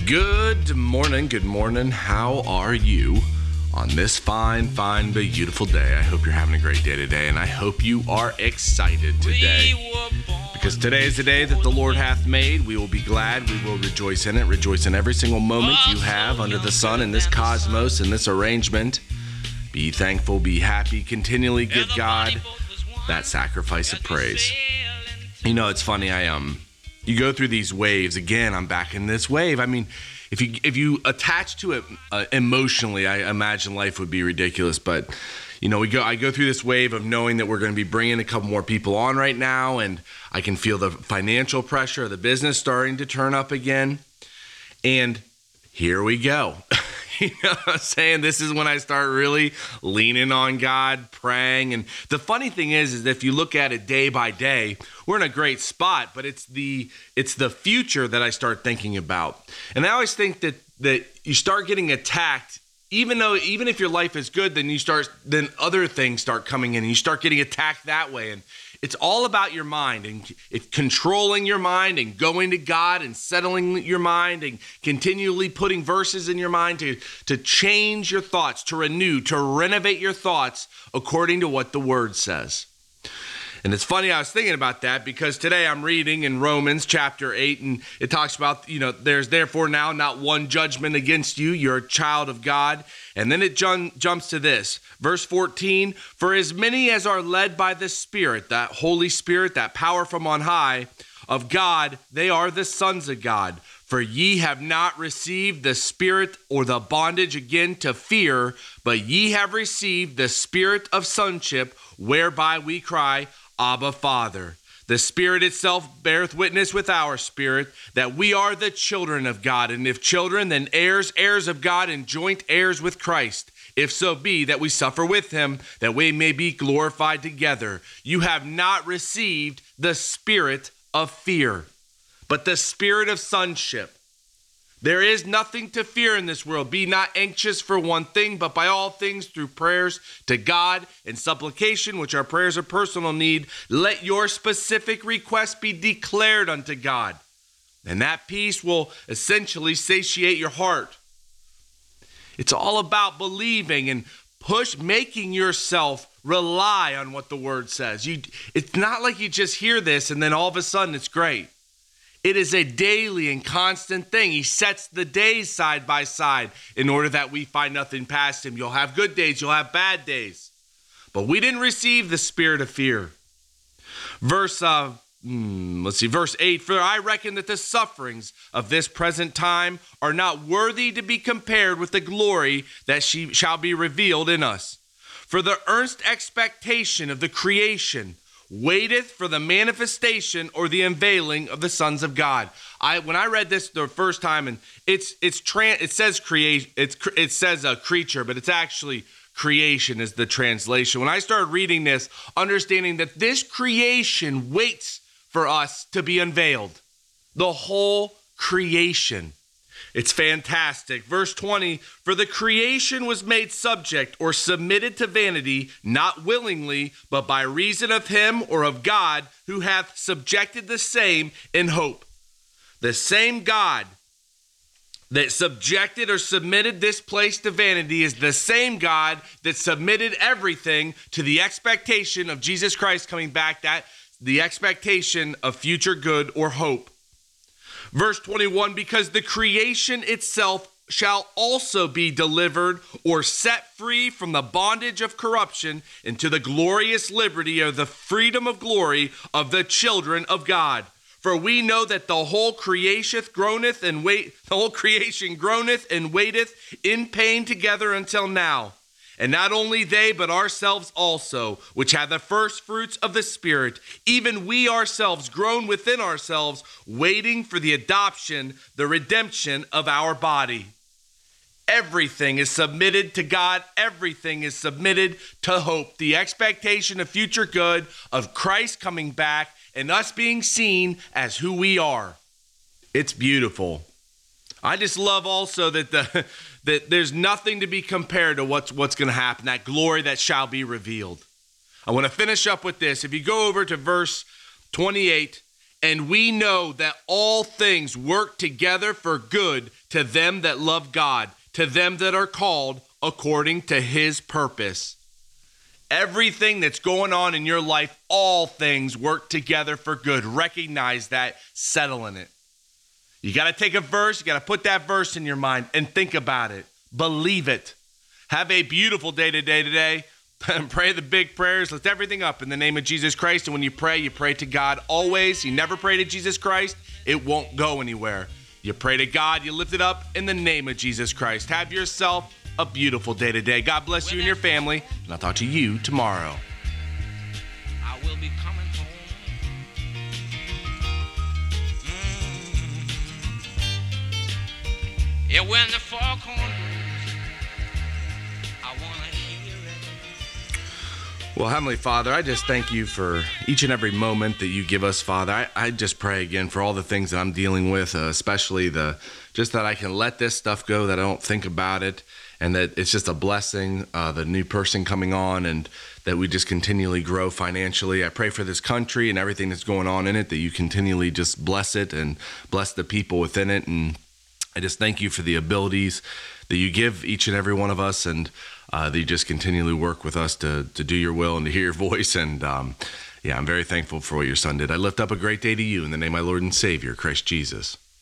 Good morning. How are you on this fine, but beautiful day? I hope you're having a great day today, and I hope you are excited today. Because today is the day that the Lord hath made. We will be glad. We will rejoice in it. Rejoice in every single moment you have under the sun in this cosmos, in this arrangement. Be thankful, be happy, continually give God that sacrifice of praise. You know, it's funny, you go through these waves. Again, I'm back in this wave. I mean, if you attach to it emotionally, I imagine life would be ridiculous. But, you know, I go through this wave of knowing that we're going to be bringing a couple more people on right now, and I can feel the financial pressure of the business starting to turn up again. And here we go. You know what I'm saying? This is when I start really leaning on God, praying. And the funny thing is if you look at it day by day, we're in a great spot, but it's the future that I start thinking about. And I always think that you start getting attacked, even if your life is good, then other things start coming in and you start getting attacked that way. And it's all about your mind and controlling your mind and going to God and settling your mind and continually putting verses in your mind to change your thoughts, to renew, to renovate your thoughts according to what the Word says. And it's funny, I was thinking about that because today I'm reading in Romans chapter 8, and it talks about, there's therefore now not one judgment against you. You're a child of God. And then it jumps to this, verse 14, for as many as are led by the Spirit, that Holy Spirit, that power from on high of God, they are the sons of God. For ye have not received the spirit or the bondage again to fear, but ye have received the spirit of sonship, whereby we cry, Abba, Father. The Spirit itself beareth witness with our spirit that we are the children of God. And if children, then heirs of God, and joint heirs with Christ. If so be that we suffer with him, that we may be glorified together. You have not received the spirit of fear, but the spirit of sonship. There is nothing to fear in this world. Be not anxious for one thing, but by all things through prayers to God and supplication, which are prayers of personal need, let your specific request be declared unto God. And that peace will essentially satiate your heart. It's all about believing and making yourself rely on what the Word says. It's not like you just hear this and then all of a sudden it's great. It is a daily and constant thing. He sets the days side by side in order that we find nothing past him. You'll have good days, you'll have bad days. But we didn't receive the spirit of fear. Verse 8, for I reckon that the sufferings of this present time are not worthy to be compared with the glory that shall be revealed in us. For the earnest expectation of the creation waiteth for the manifestation or the unveiling of the sons of God. When I read this the first time, and it says creation, it says a creature, but it's actually creation is the translation. When I started reading this, understanding that this creation waits for us to be unveiled, the whole creation. It's fantastic. Verse 20, for the creation was made subject or submitted to vanity, not willingly, but by reason of him or of God, who hath subjected the same in hope. The same God that subjected or submitted this place to vanity is the same God that submitted everything to the expectation of Jesus Christ coming back, the expectation of future good or hope. Verse 21, because the creation itself shall also be delivered or set free from the bondage of corruption into the glorious liberty of the freedom of glory of the children of God. For we know that the whole creation groaneth and waiteth in pain together until now. And not only they, but ourselves also, which have the first fruits of the Spirit, even we ourselves groan within ourselves, waiting for the adoption, the redemption of our body. Everything is submitted to God. Everything is submitted to hope, the expectation of future good, of Christ coming back, and us being seen as who we are. It's beautiful. I just love also that there's nothing to be compared to what's going to happen, that glory that shall be revealed. I want to finish up with this. If you go over to verse 28, And we know that all things work together for good to them that love God, to them that are called according to his purpose. Everything that's going on in your life, all things work together for good. Recognize that, settle in it. You got to take a verse, you got to put that verse in your mind and think about it. Believe it. Have a beautiful day today. And pray the big prayers. Lift everything up in the name of Jesus Christ. And when you pray to God always. You never pray to Jesus Christ, it won't go anywhere. You pray to God, you lift it up in the name of Jesus Christ. Have yourself a beautiful day today. God bless you and your family. And I'll talk to you tomorrow. I will be coming home. Yeah, when the foghorn blows, I want to hear it. Well, Heavenly Father, I just thank you for each and every moment that you give us, Father. I just pray again for all the things that I'm dealing with, especially just that I can let this stuff go, that I don't think about it, and that it's just a blessing, the new person coming on, and that we just continually grow financially. I pray for this country and everything that's going on in it, that you continually just bless it and bless the people within it. And I just thank you for the abilities that you give each and every one of us, and that you just continually work with us to do your will and to hear your voice. And I'm very thankful for what your son did. I lift up a great day to you in the name of my Lord and Savior, Christ Jesus.